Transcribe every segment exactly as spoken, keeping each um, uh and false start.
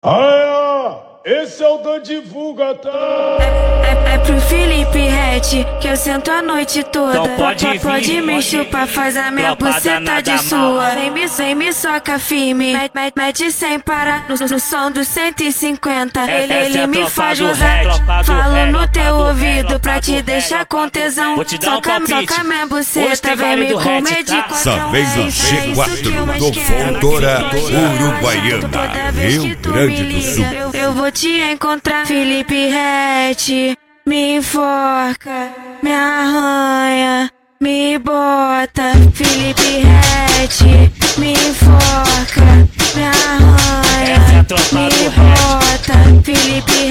Ah, esse é o Dan Divulga, tá? É, é, é pro Felipe Ret que eu sento a noite toda. Então pode vir, pode me pode chupar, faz a minha Tropa buceta danada de mal. sua. Vem me, vem me soca firme, mete, mete, mete sem parar no, no som dos cento e cinquenta. Ele, Essa é ele a me tropa faz do gozar. rap, tropa do Falo rap, no tropa teu do ouvido rap, pra tropa te do deixar rap. com tesão. Vou te dar um Soca, palpite. soca minha Hoje buceta, tem vem baile me do comer Red, de tá? quatrão. Sabem É no isso, é G isso que eu quatro mais do quero. Fundora Pode relaxar, Uruguaiana, toda vez Rio que tu Grande me do Sul. liga, Eu, eu vou te encontrar. Felipe Ret me enforca, me arranha, me bota. Felipe Ret me enforca, me arranha, Essa é a tropa me do bota. Felipe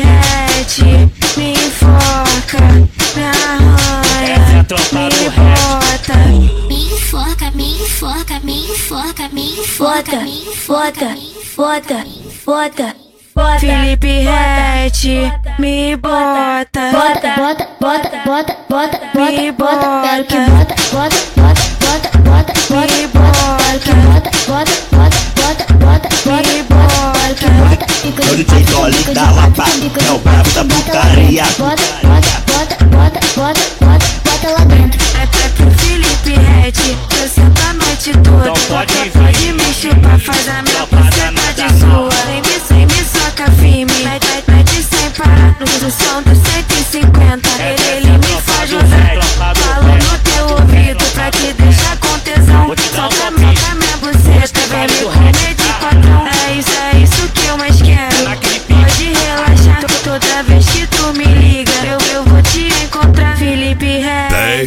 Ret me enforca, me arranha, Essa é a tropa me do bota. Me enforca, me enforca, me enforca, me enforca, me enforca, Bota, bota, bota. Felipe Ret me bota, bota, bota, bota, bota, bota, me bota, quero que bota, bota, bota, bota, bota, bota, me bota, quero que bota, bota, bota, bota, bota, bota, me bota, quero que bota. bota. Eu D J Dolly da Lapa, é o brabo da putaria. Bota, bota, bota, bota, bota, bota, bota lá dentro. É, é pro Felipe Ret que eu sento a noite toda. Então pode vir. Pode me chupar, faz a minha Tropa buceta danada de mal. sua. Vem me, vem me soca firme, mete, mete, mete sem parar no, no som dos cento e cinquenta. Ele, ele me faz gozar. Falo no teu ouvido pra te deixar com tesão. Vou te dar um Soca, palpite. soca minha buceta, vem me comer de quatrão. É isso, é isso que eu mais quero. Naquele pique. Pode relaxar, to- toda vez que tu me liga, eu, eu vou te encontrar. Felipe Ret D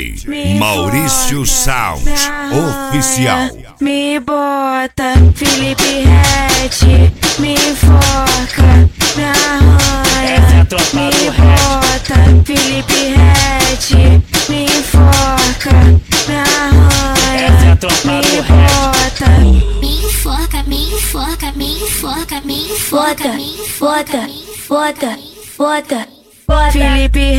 J Maurício Sound Oficial. me bota. Felipe Ret me enforca, me arranha, Essa é a tropa me do bota. Felipe Ret me enforca, me arranha, Essa é a tropa me do bota. Me enforca, me enforca, me enforca, me enforca, me enforca, Bota, bota, bota. Felipe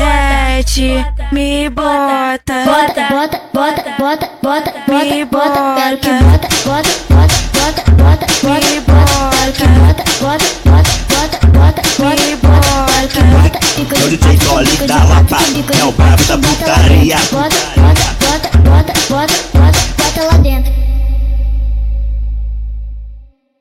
Ret me bota, bota, bota, bota, bota, bota, Me bota, bota, quero que bota. bota, bota, bota, bota, bota, Me bota, quero que bota, bota, bota, bota, bota, Me bota, quero que bota. Fica Eu de D J quatro, Dolly fica de da quatro, Lapa, fica de é o quatro, brabo da bota lá putaria. dentro. Bota, bota, bota, bota, bota,